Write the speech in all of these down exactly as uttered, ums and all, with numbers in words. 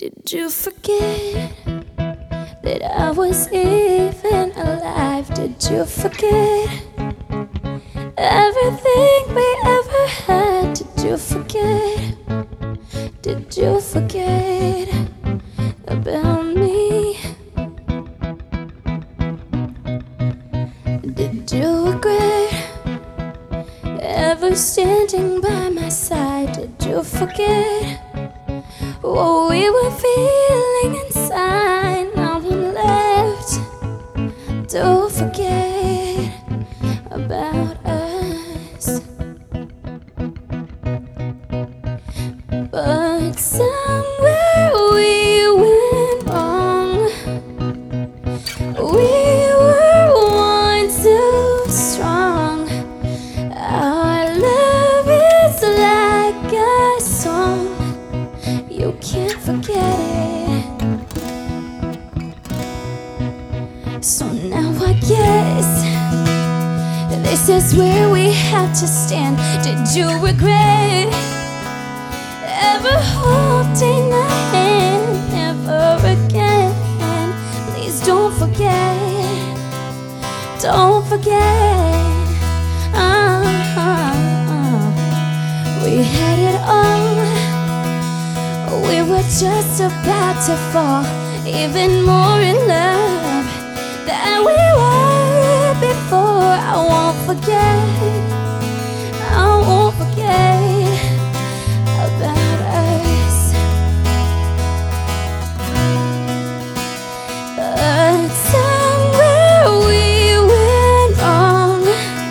Did you forget that I was even alive? Did you forget everything we ever had? Did you forget? Did you forget about me? Did you regret ever standing by my side? Did you forget what we were feeling inside? Now I'm left. Don't forget about us. But somewhere we went wrong. We were once so strong. Our love is like a song. You can't forget it. So now I guess this is where we have to stand. Did you regret ever holding my hand? Never again. Please don't forget. Don't forget. uh-huh. We had it all. We were just about to fall even more in love than we were before. I won't forget. I won't forget about us. But somewhere we went wrong.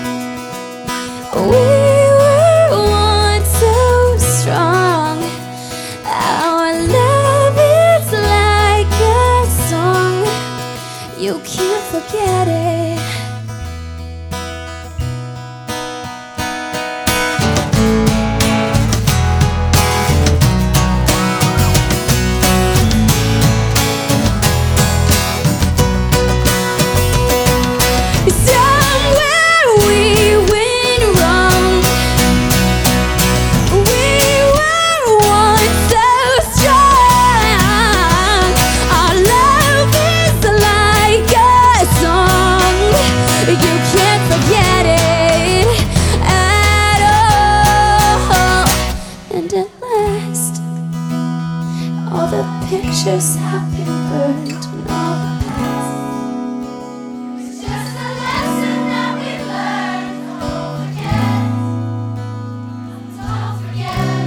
We were once so strong. Our love is like a song. You can't forget it. All the pictures have been burned and all the past. It's just a lesson that we learned. Don't forget.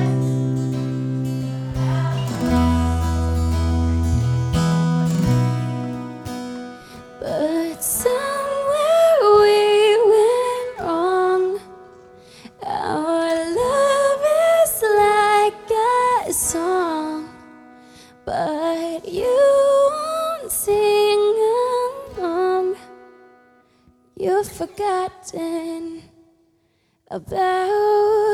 Don't forget. But somewhere we went wrong. Our love is like a song, but you won't sing along. You've forgotten about